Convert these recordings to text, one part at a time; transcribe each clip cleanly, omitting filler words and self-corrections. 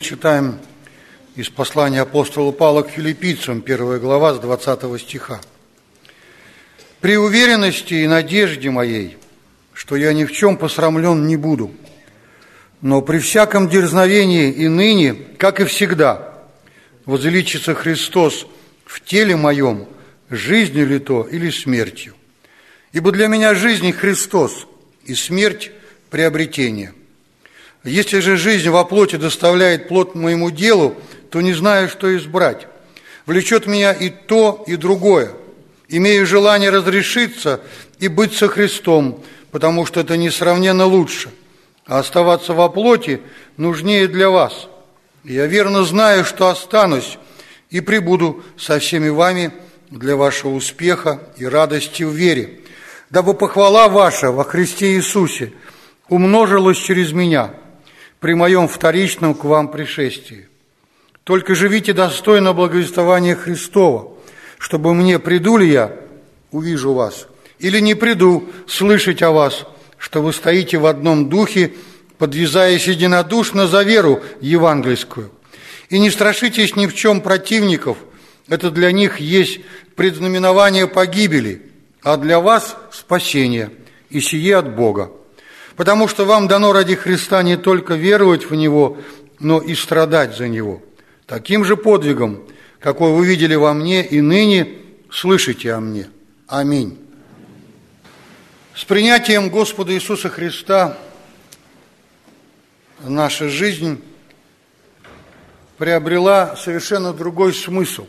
читаем из послания апостола Павла к филиппийцам, 1 глава, с 20 стиха. «При уверенности и надежде моей, что я ни в чем посрамлен не буду, но при всяком дерзновении и ныне, как и всегда, возвеличится Христос в теле моем, жизнью ли то или смертью. Ибо для меня жизнь Христос, и смерть – приобретение. Если же жизнь во плоти доставляет плод моему делу, то не знаю, что избрать. Влечет меня и то, и другое. Имею желание разрешиться и быть со Христом, потому что это несравненно лучше. А оставаться во плоти нужнее для вас. И я верно знаю, что останусь и пребуду со всеми вами для вашего успеха и радости в вере, дабы похвала ваша во Христе Иисусе умножилась через меня при моем вторичном к вам пришествии. Только живите достойно благовествования Христова, чтобы мне, приду ли я, увижу вас, или не приду, слышать о вас, что вы стоите в одном духе, подвязаясь единодушно за веру евангельскую. И не страшитесь ни в чем противников, это для них есть предзнаменование погибели, а для вас спасение, и сие от Бога. Потому что вам дано ради Христа не только веровать в Него, но и страдать за Него. Таким же подвигом, какой вы видели во мне и ныне слышите о мне. Аминь». С принятием Господа Иисуса Христа наша жизнь приобрела совершенно другой смысл.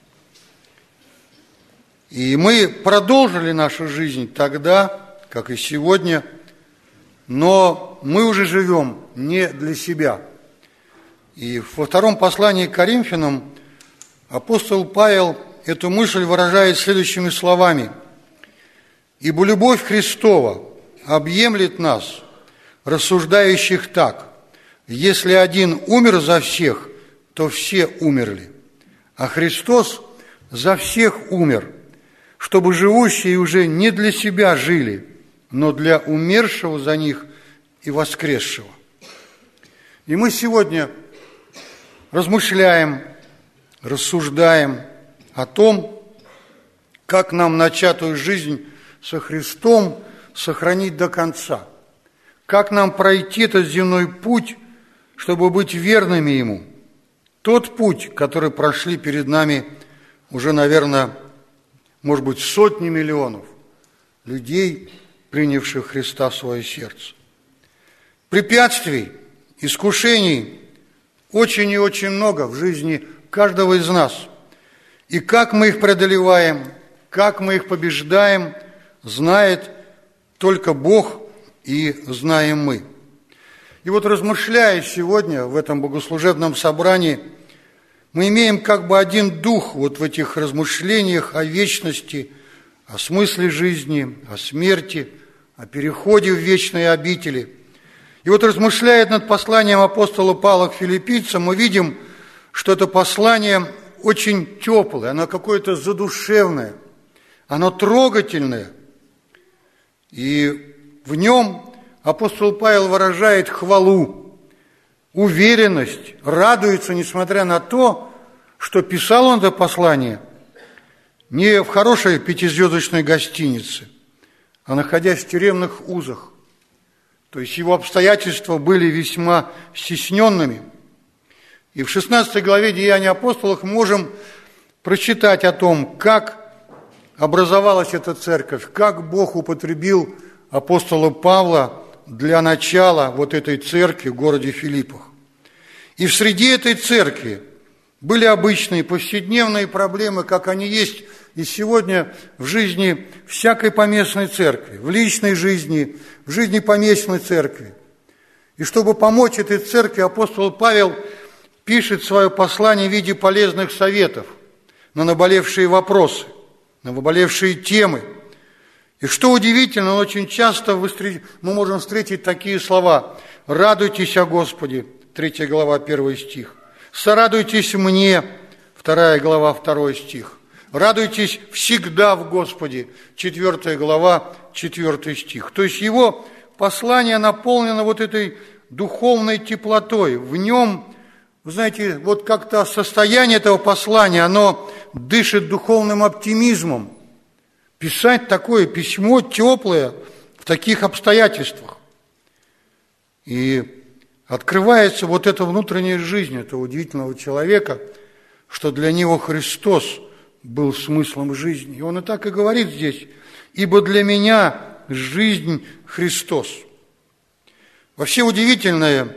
И мы продолжили нашу жизнь тогда, как и сегодня, но мы уже живем не для себя. И во втором послании к Коринфянам апостол Павел эту мысль выражает следующими словами: «Ибо любовь Христова объемлет нас, рассуждающих так: если один умер за всех, то все умерли, а Христос за всех умер, чтобы живущие уже не для себя жили, но для умершего за них и воскресшего». И мы сегодня размышляем, рассуждаем о том, как нам начатую жизнь со Христом сохранить до конца, как нам пройти этот земной путь, чтобы быть верными Ему. Тот путь, который прошли перед нами уже, наверное, может быть, сотни миллионов людей, принявших Христа в свое сердце. Препятствий, искушений очень и очень много в жизни каждого из нас. И как мы их преодолеваем, как мы их побеждаем, знает только Бог и знаем мы. И вот, размышляя сегодня в этом богослужебном собрании, мы имеем как бы один дух вот в этих размышлениях о вечности, о смысле жизни, о смерти, о переходе в вечные обители. И вот, размышляя над посланием апостола Павла к филиппийцам, мы видим, что это послание очень теплое, оно какое-то задушевное, оно трогательное. И в нем апостол Павел выражает хвалу, уверенность, радуется, несмотря на то, что писал он это послание не в хорошей пятизвездочной гостинице, а находясь в тюремных узах. То есть его обстоятельства были весьма стесненными. И в 16 главе Деяний апостолов мы можем прочитать о том, как образовалась эта церковь, как Бог употребил апостола Павла для начала вот этой церкви в городе Филиппах. И в среде этой церкви были обычные повседневные проблемы, как они есть и сегодня в жизни всякой поместной церкви, в личной жизни, в жизни поместной церкви. И чтобы помочь этой церкви, апостол Павел пишет свое послание в виде полезных советов на наболевшие вопросы, на наболевшие темы. И что удивительно, очень часто мы можем встретить такие слова: «Радуйтесь о Господе», 3 глава, 1 стих. «Сорадуйтесь мне», 2 глава, 2 стих. «Радуйтесь всегда в Господе», 4 глава, 4 стих. То есть его послание наполнено вот этой духовной теплотой. В нем Вы знаете, вот как-то состояние этого послания, оно дышит духовным оптимизмом. Писать такое письмо теплое в таких обстоятельствах. И открывается вот эта внутренняя жизнь этого удивительного человека, что для него Христос был смыслом жизни. И он и так и говорит здесь: «Ибо для меня жизнь Христос». Вообще удивительный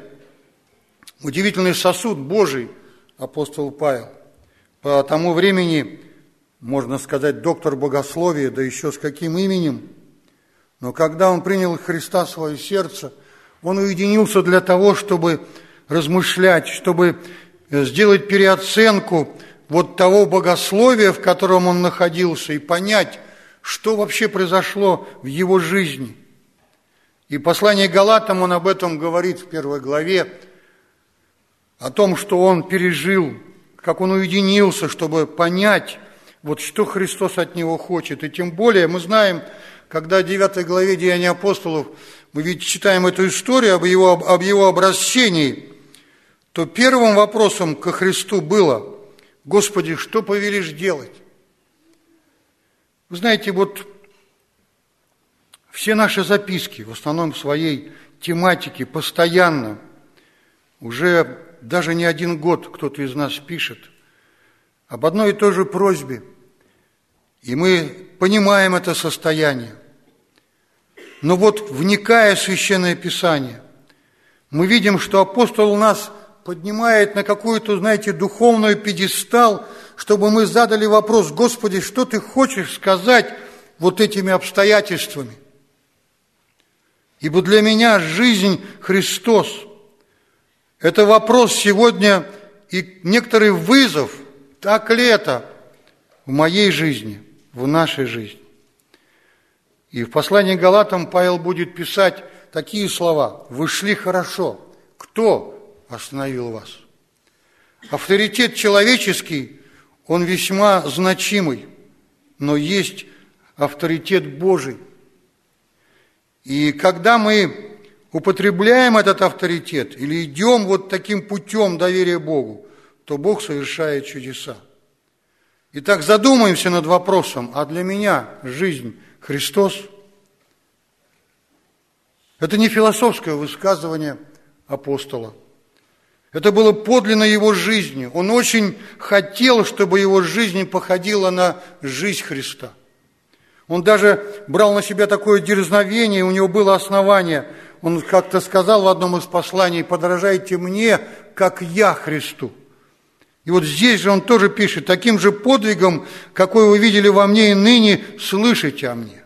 сосуд Божий апостол Павел. По тому времени, можно сказать, доктор богословия, да еще с каким именем. Но когда он принял Христа в свое сердце, он уединился для того, чтобы размышлять, чтобы сделать переоценку вот того богословия, в котором он находился, и понять, что вообще произошло в его жизни. И послание Галатам он об этом говорит в 1 главе, о том, что он пережил, как он уединился, чтобы понять, вот что Христос от него хочет. И тем более мы знаем, когда в 9 главе Деяний апостолов мы ведь читаем эту историю об его обращении, то первым вопросом ко Христу было: «Господи, что повелишь делать?» Вы знаете, вот все наши записки, в основном в своей тематике, постоянно, уже даже не один год кто-то из нас пишет об одной и той же просьбе, и мы понимаем это состояние. Но вот, вникая в Священное Писание, мы видим, что апостол нас поднимает на какую-то, знаете, духовную пьедестал, чтобы мы задали вопрос: «Господи, что Ты хочешь сказать вот этими обстоятельствами?» Ибо для меня жизнь Христос. Это вопрос сегодня и некоторый вызов, так ли это в моей жизни, в нашей жизни. И в послании к Галатам Павел будет писать такие слова: «Вы шли хорошо. Кто остановил вас?» Авторитет человеческий, он весьма значимый, но есть авторитет Божий. И когда мы употребляем этот авторитет или идем вот таким путем доверия Богу, то Бог совершает чудеса. Итак, задумаемся над вопросом: а для меня жизнь Христос? Это не философское высказывание апостола. Это было подлинно его жизнью. Он очень хотел, чтобы его жизнь походила на жизнь Христа. Он даже брал на себя такое дерзновение, у него было основание. Он как-то сказал в одном из посланий: «Подражайте мне, как я Христу». И вот здесь же он тоже пишет: «Таким же подвигом, какой вы видели во мне и ныне, слышите о мне».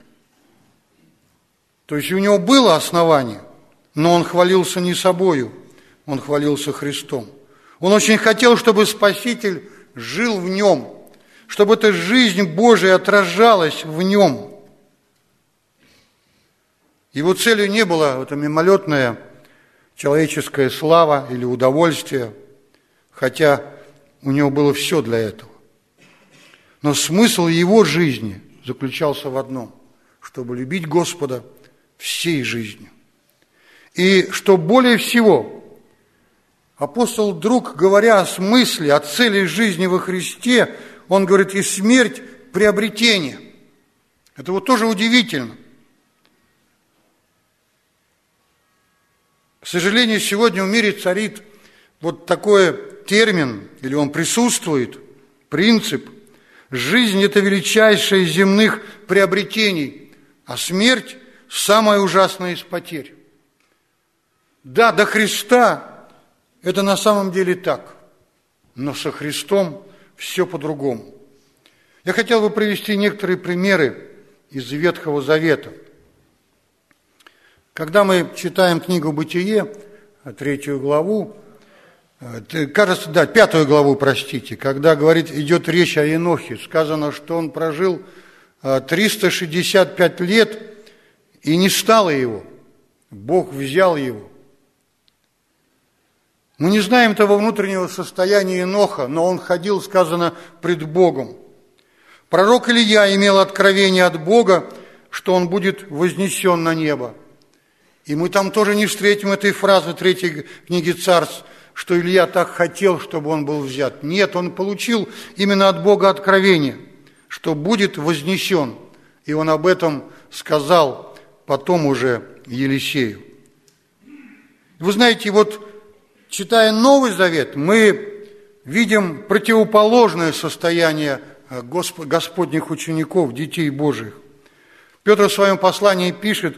То есть у него было основание, но он хвалился не собою, он хвалился Христом. Он очень хотел, чтобы Спаситель жил в нем, чтобы эта жизнь Божия отражалась в нем. Его целью не была эта мимолетная человеческая слава или удовольствие, хотя у него было все для этого. Но смысл его жизни заключался в одном: чтобы любить Господа всей жизнью. И что более всего, апостол вдруг, говоря о смысле, о цели жизни во Христе, он говорит: и смерть – приобретение. Это вот тоже удивительно. К сожалению, сегодня в мире царит вот такой термин, или он присутствует, принцип: жизнь – это величайшее из земных приобретений, а смерть – самая ужасная из потерь. Да, до Христа это на самом деле так, но со Христом все по-другому. Я хотел бы привести некоторые примеры из Ветхого Завета. Когда мы читаем книгу «Бытие», 3 главу, кажется, да, 5 главу, простите, когда идет речь о Енохе, сказано, что он прожил 365 лет, и не стало его. Бог взял его. Мы не знаем того внутреннего состояния Еноха, но он ходил, сказано, пред Богом. Пророк Илия имел откровение от Бога, что он будет вознесен на небо. И мы там тоже не встретим этой фразы 3 книги Царств, что Илья так хотел, чтобы он был взят. Нет, он получил именно от Бога откровение, что будет вознесен. И он об этом сказал потом уже Елисею. Вы знаете, вот читая Новый Завет, мы видим противоположное состояние Господних учеников, детей Божьих. Петр в своем послании пишет: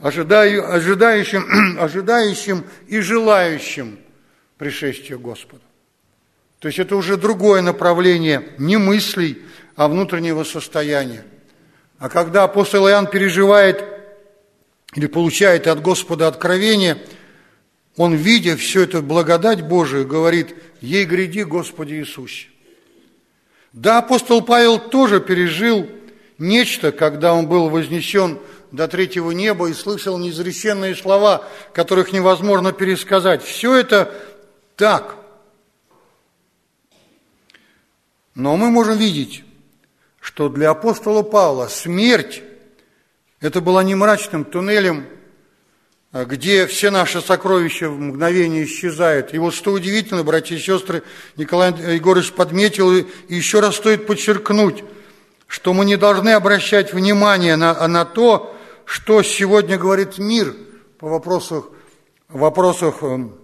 ожидающим и желающим пришествия Господа. То есть это уже другое направление не мыслей, а внутреннего состояния. А когда апостол Иоанн переживает или получает от Господа откровение, он, видя всю эту благодать Божию, говорит: «Ей гряди, Господи Иисусе». Да, апостол Павел тоже пережил нечто, когда он был вознесен до третьего неба и слышал неизреченные слова, которых невозможно пересказать. Все это так. Но мы можем видеть, что для апостола Павла смерть – это была не мрачным туннелем, где все наши сокровища в мгновение исчезают. И вот что удивительно, братья и сестры, Николай Егорович подметил, и еще раз стоит подчеркнуть, что мы не должны обращать внимание на то, что сегодня говорит мир по вопросах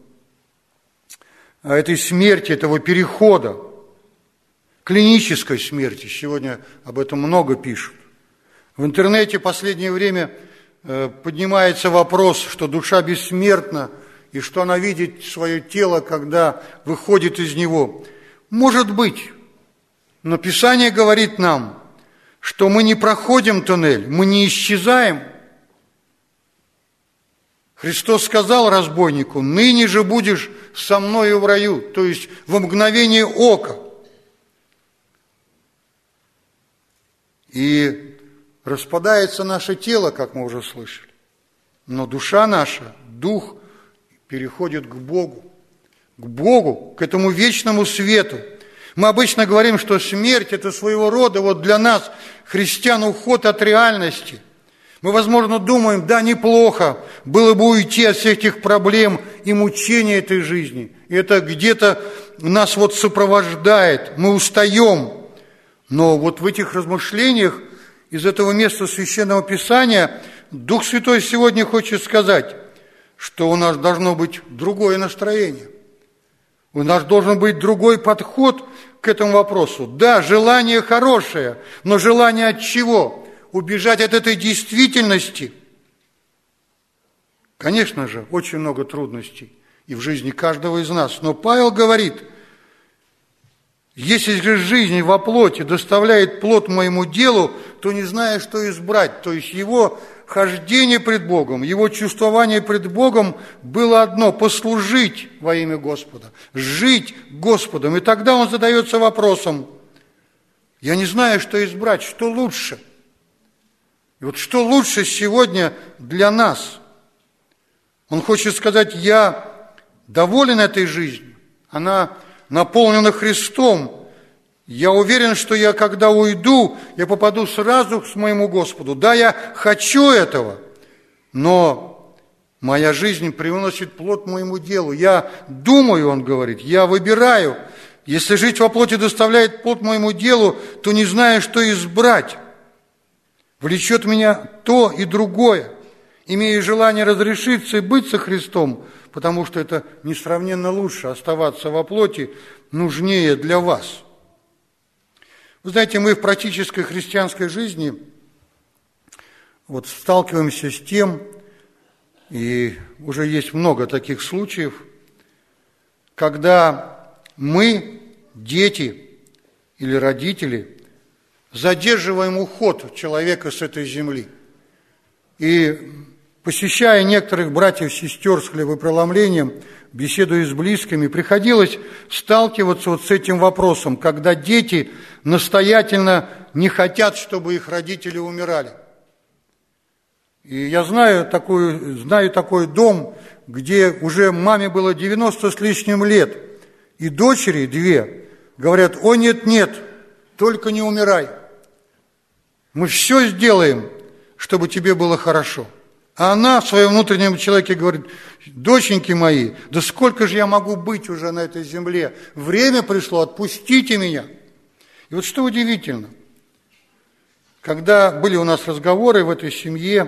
этой смерти, этого перехода, клинической смерти. Сегодня об этом много пишут. В интернете в последнее время поднимается вопрос, что душа бессмертна, и что она видит свое тело, когда выходит из него. Может быть, но Писание говорит нам, что мы не проходим туннель, мы не исчезаем. Христос сказал разбойнику: «Ныне же будешь со мною в раю», то есть во мгновение ока. И распадается наше тело, как мы уже слышали, но душа наша, дух переходит к Богу, к этому вечному свету. Мы обычно говорим, что смерть – это своего рода вот для нас, христиан, уход от реальности. Мы, возможно, думаем: да, неплохо было бы уйти от всех этих проблем и мучений этой жизни. И это где-то нас вот сопровождает, мы устаем. Но вот в этих размышлениях из этого места Священного Писания Дух Святой сегодня хочет сказать, что у нас должно быть другое настроение. У нас должен быть другой подход к этому вопросу. Да, желание хорошее, но желание от чего? Убежать от этой действительности. Конечно же, очень много трудностей и в жизни каждого из нас. Но Павел говорит: если же жизнь во плоти доставляет плод моему делу, то не знаю, что избрать. То есть его хождение пред Богом, его чувствование пред Богом было одно – послужить во имя Господа, жить Господом. И тогда он задается вопросом: я не знаю, что избрать, что лучше. И вот что лучше сегодня для нас? Он хочет сказать: я доволен этой жизнью, она наполнена Христом. Я уверен, что я, когда уйду, я попаду сразу к моему Господу. Да, я хочу этого, но моя жизнь приносит плод моему делу. Я думаю, он говорит, я выбираю. Если жить во плоти доставляет плод моему делу, то не знаю, что избрать. Влечет меня то и другое. Имея желание разрешиться и быть со Христом, потому что это несравненно лучше, оставаться во плоти нужнее для вас. Вы знаете, мы в практической христианской жизни вот сталкиваемся с тем, и уже есть много таких случаев, когда мы, дети или родители, задерживаем уход человека с этой земли. И посещая некоторых братьев и сестер с хлебопреломлением, беседуя с близкими, приходилось сталкиваться вот с этим вопросом, когда дети настоятельно не хотят, чтобы их родители умирали. И я знаю такой дом, где уже маме было 90 с лишним лет, и дочери 2 говорят: «О, нет, только не умирай. Мы все сделаем, чтобы тебе было хорошо». А она в своем внутреннем человеке говорит: доченьки мои, да сколько же я могу быть уже на этой земле? Время пришло, отпустите меня. И вот что удивительно, когда были у нас разговоры в этой семье,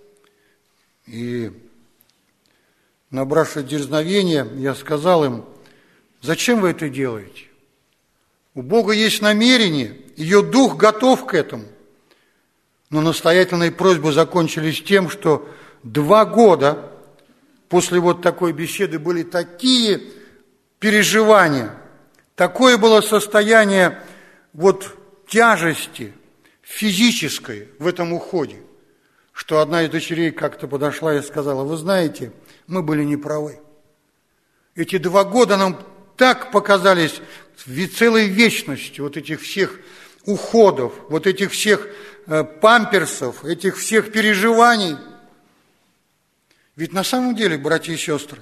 и набравшись дерзновения, я сказал им: зачем вы это делаете? У Бога есть намерение, ее дух готов к этому. Но настоятельные просьбы закончились тем, что 2 года после вот такой беседы были такие переживания, такое было состояние вот тяжести физической в этом уходе, что одна из дочерей как-то подошла и сказала: вы знаете, мы были неправы. Эти 2 года нам так показались целой вечностью, вот этих всех уходов, вот этих всех памперсов, этих всех переживаний. Ведь на самом деле, братья и сестры,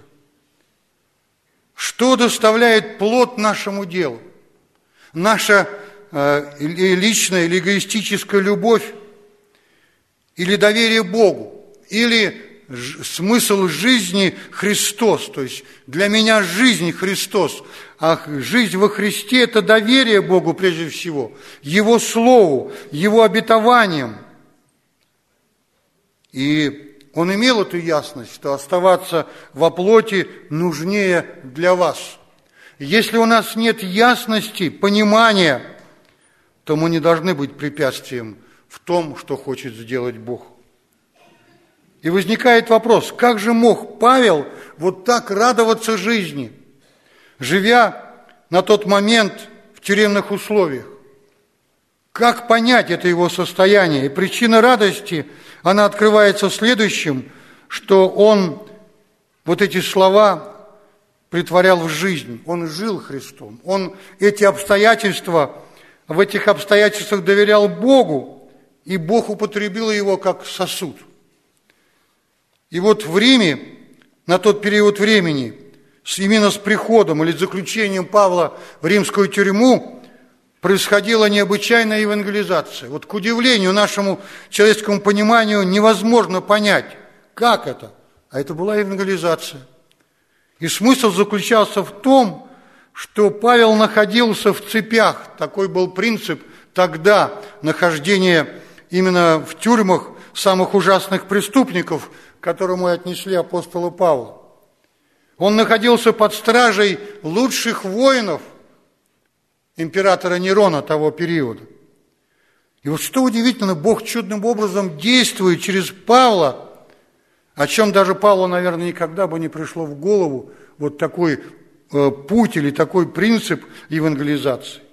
что доставляет плод нашему делу? Наша личная или эгоистическая любовь, или доверие Богу, или смысл жизни Христос, то есть для меня жизнь Христос, а жизнь во Христе – это доверие Богу прежде всего, Его Слову, Его обетованиям. И Он имел эту ясность, что оставаться во плоти нужнее для вас. Если у нас нет ясности, понимания, то мы не должны быть препятствием в том, что хочет сделать Бог. И возникает вопрос: как же мог Павел вот так радоваться жизни, живя на тот момент в тюремных условиях? Как понять это его состояние? И причина радости, она открывается в следующем, что он вот эти слова претворял в жизнь. Он жил Христом. Он эти обстоятельства, в этих обстоятельствах доверял Богу, и Бог употребил его как сосуд. И вот в Риме, на тот период времени, именно с приходом или заключением Павла в римскую тюрьму, происходила необычайная евангелизация. Вот к удивлению нашему человеческому пониманию невозможно понять, как это. А это была евангелизация. И смысл заключался в том, что Павел находился в цепях. Такой был принцип тогда нахождения именно в тюрьмах самых ужасных преступников, к которому и отнесли апостола Павла. Он находился под стражей лучших воинов императора Нерона того периода. И вот что удивительно, Бог чудным образом действует через Павла, о чем даже Павлу, наверное, никогда бы не пришло в голову, вот такой путь или такой принцип евангелизации.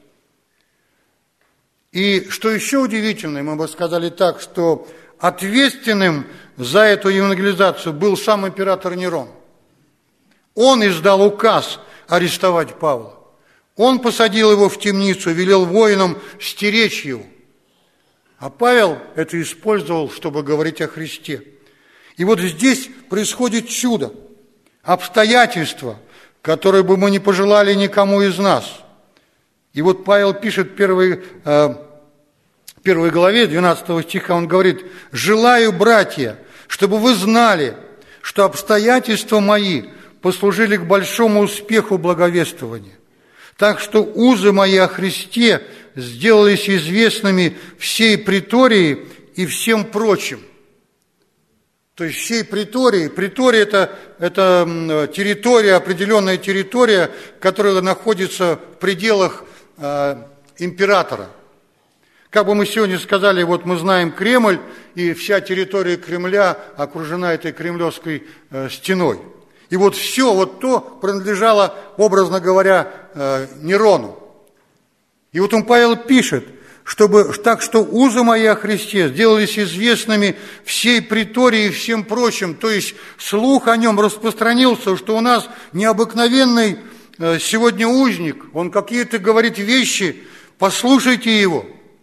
И что еще удивительно, мы бы сказали так, что ответственным за эту евангелизацию был сам император Нерон. Он издал указ арестовать Павла. Он посадил его в темницу, велел воинам стеречь его. А Павел это использовал, чтобы говорить о Христе. И вот здесь происходит чудо, обстоятельства, которые бы мы не пожелали никому из нас. И вот Павел пишет в первой главе 12 стиха, он говорит: «Желаю, братья, чтобы вы знали, что обстоятельства мои послужили к большому успеху благовествования. Так что узы мои о Христе сделались известными всей притории и всем прочим». То есть всей притории. Притория – это территория, определенная территория, которая находится в пределах императора. Как бы мы сегодня сказали, вот мы знаем Кремль, и вся территория Кремля окружена этой кремлевской стеной. И вот все вот то принадлежало, образно говоря, Нерону. И вот он, Павел, пишет, так что узы мои о Христе сделались известными всей притории и всем прочим. То есть слух о нем распространился, что у нас необыкновенный сегодня узник, он какие-то говорит вещи, послушайте его.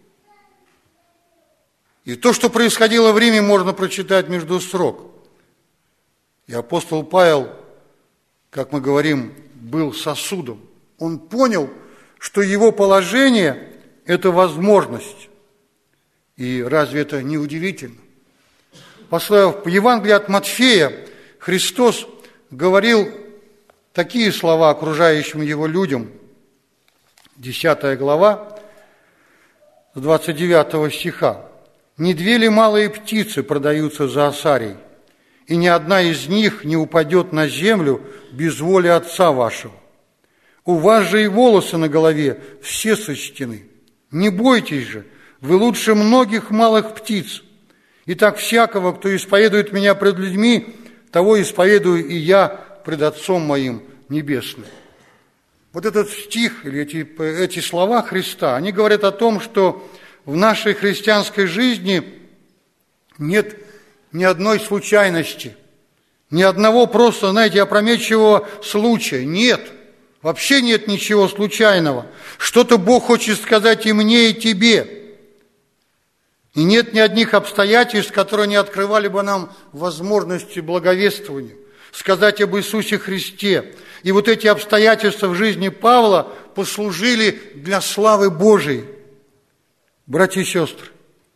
И то, что происходило в Риме, можно прочитать между строк. И апостол Павел, как мы говорим, был сосудом. Он понял, что его положение – это возможность. И разве это не удивительно? В Евангелии от Матфея Христос говорил такие слова окружающим его людям. 10 глава, с 29 стиха. «Не две ли малые птицы продаются за осарий, и ни одна из них не упадет на землю без воли Отца вашего? У вас же и волосы на голове все сочтены. Не бойтесь же, вы лучше многих малых птиц. Итак, всякого, кто исповедует меня пред людьми, того исповедую и я пред Отцом моим небесным». Вот этот стих, или эти слова Христа, они говорят о том, что в нашей христианской жизни нет ни одной случайности, ни одного просто, знаете, опрометчивого случая. Нет, вообще нет ничего случайного. Что-то Бог хочет сказать и мне, и тебе. И нет ни одних обстоятельств, которые не открывали бы нам возможности благовествования, сказать об Иисусе Христе. И вот эти обстоятельства в жизни Павла послужили для славы Божией. Братья и сестры,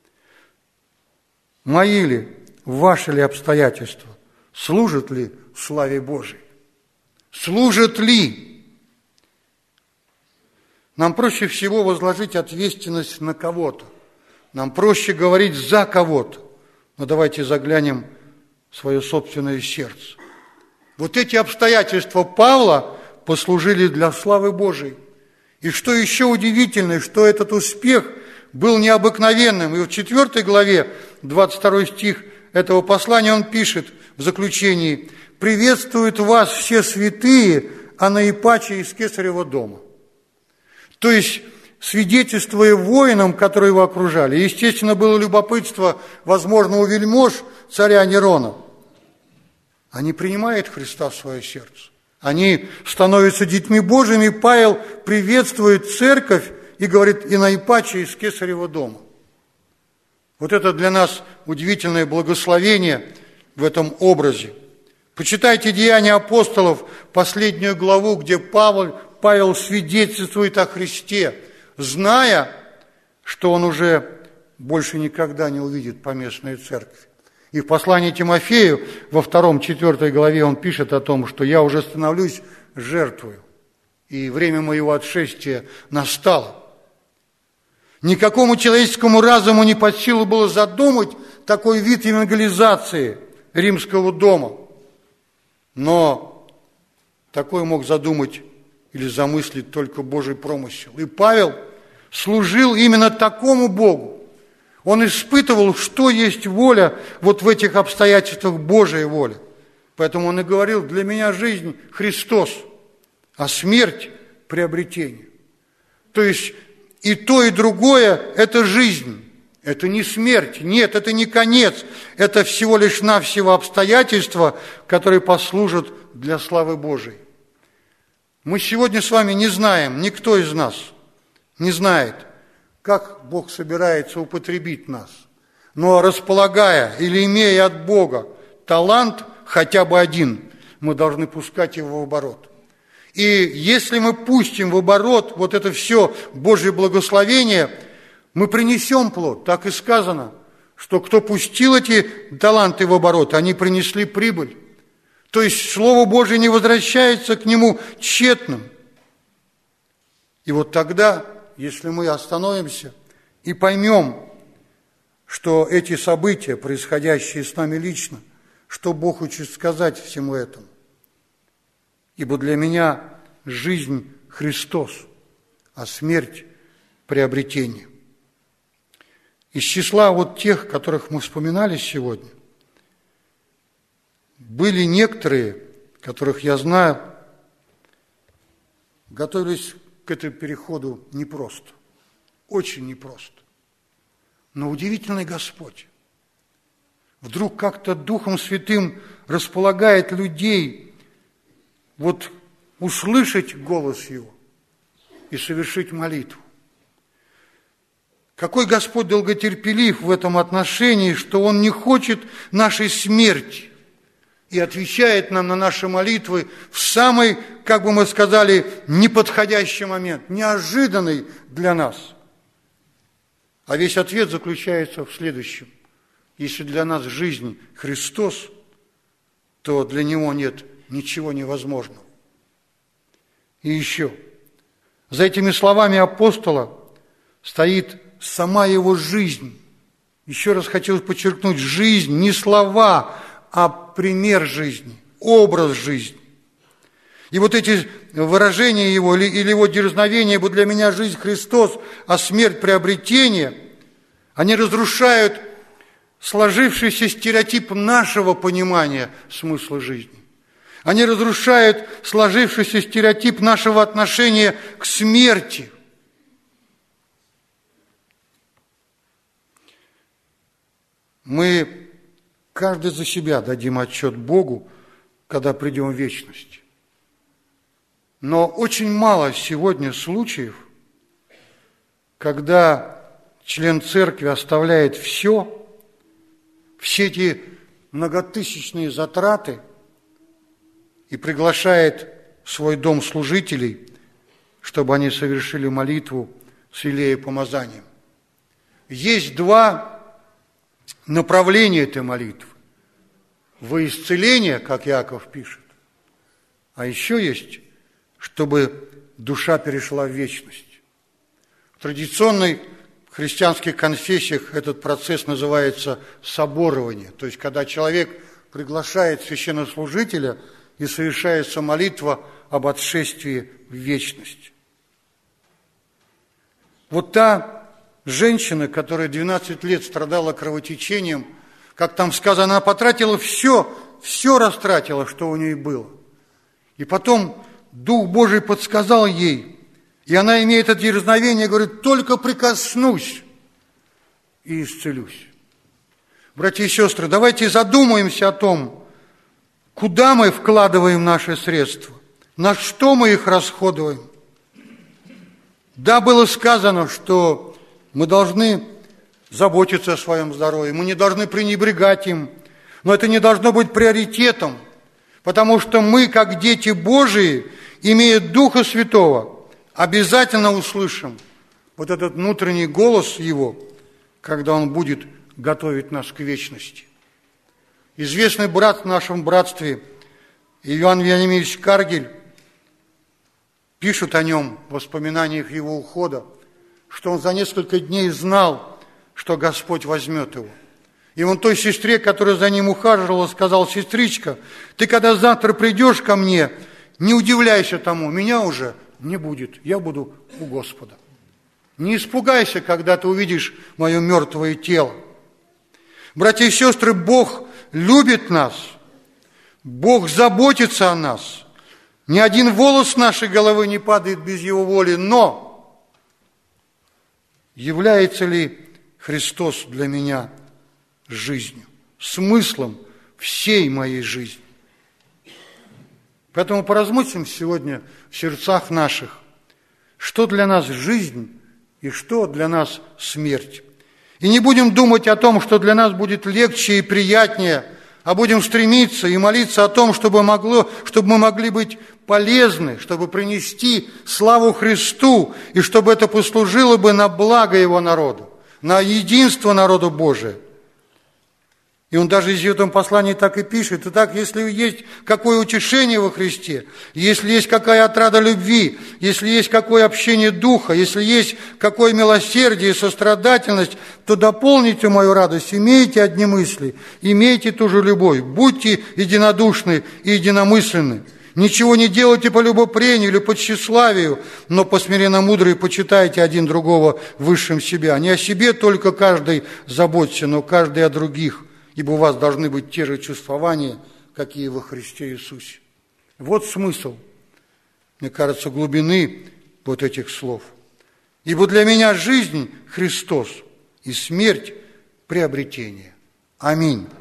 мои ли, ваши ли обстоятельства служат ли славе Божией? Служат ли? Нам проще всего возложить ответственность на кого-то. Нам проще говорить за кого-то. Но давайте заглянем в свое собственное сердце. Вот эти обстоятельства Павла послужили для славы Божией. И что еще удивительно, что этот успех был необыкновенным. И в 4 главе, 22 стих этого послания он пишет в заключении: «Приветствуют вас все святые, а наипаче из Кесарева дома». То есть, свидетельствуя воинам, которые его окружали, естественно, было любопытство, возможно, у вельмож царя Нерона. Они принимают Христа в свое сердце. Они становятся детьми Божьими. Павел приветствует церковь и говорит: «И наипаче из Кесарева дома». Вот это для нас удивительное благословение в этом образе. Почитайте Деяния апостолов, последнюю главу, где Павел свидетельствует о Христе, зная, что он уже больше никогда не увидит поместную церковь. И в послании Тимофею во 2-4 главе он пишет о том, что «я уже становлюсь жертвою, и время моего отшествия настало». Никакому человеческому разуму не под силу было задумать такой вид евангелизации римского дома. Но такой мог задумать или замыслить только Божий промысел. И Павел служил именно такому Богу. Он испытывал, что есть воля вот в этих обстоятельствах, Божия воля. Поэтому он и говорил: для меня жизнь Христос, а смерть приобретение. То есть и то, и другое – это жизнь. Это не смерть, нет, это не конец. Это всего лишь навсего обстоятельства, которые послужат для славы Божией. Мы сегодня с вами не знаем, никто из нас не знает, как Бог собирается употребить нас. Но располагая или имея от Бога талант хотя бы один, мы должны пускать его в оборот. И если мы пустим в оборот вот это все Божье благословение, мы принесем плод. Так и сказано, что кто пустил эти таланты в оборот, они принесли прибыль. То есть Слово Божие не возвращается к нему тщетным. И вот тогда, если мы остановимся и поймем, что эти события, происходящие с нами лично, что Бог хочет сказать всему этому. Ибо для меня жизнь Христос, а смерть приобретение. Из числа вот тех, которых мы вспоминали сегодня, были некоторые, которых я знаю, готовились к этому переходу непросто, очень непросто. Но удивительный Господь вдруг как-то Духом Святым располагает людей вот услышать голос Его и совершить молитву. Какой Господь долготерпелив в этом отношении, что Он не хочет нашей смерти и отвечает нам на наши молитвы в самый, как бы мы сказали, неподходящий момент, неожиданный для нас. А весь ответ заключается в следующем. Если для нас жизнь Христос, то для Него нет ничего невозможного. И еще, за этими словами апостола стоит сама Его жизнь. Еще раз хочу подчеркнуть, жизнь, не слова, а пример жизни, образ жизни. И вот эти выражения Его или Его дерзновения, ибо для меня жизнь Христос, а смерть приобретение, они разрушают сложившийся стереотип нашего понимания смысла жизни. Они разрушают сложившийся стереотип нашего отношения к смерти. Мы каждый за себя дадим отчет Богу, когда придем в вечность. Но очень мало сегодня случаев, когда член церкви оставляет все эти многотысячные затраты и приглашает в свой дом служителей, чтобы они совершили молитву с елеепомазанием. Есть два направления этой молитвы. Во исцеление, как Иаков пишет, а еще есть, чтобы душа перешла в вечность. В традиционной христианских конфессиях этот процесс называется соборование, то есть когда человек приглашает священнослужителя и совершается молитва об отшествии в вечность. Вот та женщина, которая 12 лет страдала кровотечением, как там сказано, она потратила все растратила, что у нее было. И потом Дух Божий подсказал ей, и она имеет это дерзновение, говорит, только прикоснусь и исцелюсь. Братья и сестры, давайте задумаемся о том, куда мы вкладываем наши средства, на что мы их расходуем. Да, было сказано, что мы должны заботиться о своем здоровье, мы не должны пренебрегать им, но это не должно быть приоритетом, потому что мы, как дети Божии, имея Духа Святого, обязательно услышим вот этот внутренний голос Его, когда Он будет готовить нас к вечности. Известный брат в нашем братстве, Иоанн Вениаминович Каргель, пишет о нем в воспоминаниях его ухода, что он за несколько дней знал, что Господь возьмет его. И он той сестре, которая за ним ухаживала, сказал: сестричка, ты когда завтра придешь ко мне, не удивляйся тому, меня уже не будет, я буду у Господа. Не испугайся, когда ты увидишь мое мертвое тело. Братья и сестры, Бог любит нас, Бог заботится о нас. Ни один волос нашей головы не падает без Его воли, но является ли Христос для меня жизнью, смыслом всей моей жизни? Поэтому поразмыслим сегодня в сердцах наших, что для нас жизнь и что для нас смерть. И не будем думать о том, что для нас будет легче и приятнее, а будем стремиться и молиться о том, чтобы мы могли быть полезны, чтобы принести славу Христу, и чтобы это послужило бы на благо Его народу, на единство народа Божия. И он даже в этом послании так и пишет: «Итак, если есть какое утешение во Христе, если есть какая отрада любви, если есть какое общение Духа, если есть какое милосердие и сострадательность, то дополните мою радость, имейте одни мысли, имейте ту же любовь, будьте единодушны и единомысленны. Ничего не делайте по любопрению или по тщеславию, но по смиренно-мудрые почитайте один другого высшим себя. Не о себе только каждый заботься, но каждый о других. Ибо у вас должны быть те же чувствования, какие во Христе Иисусе». Вот смысл, мне кажется, глубины вот этих слов. «Ибо для меня жизнь – Христос, и смерть – приобретение». Аминь.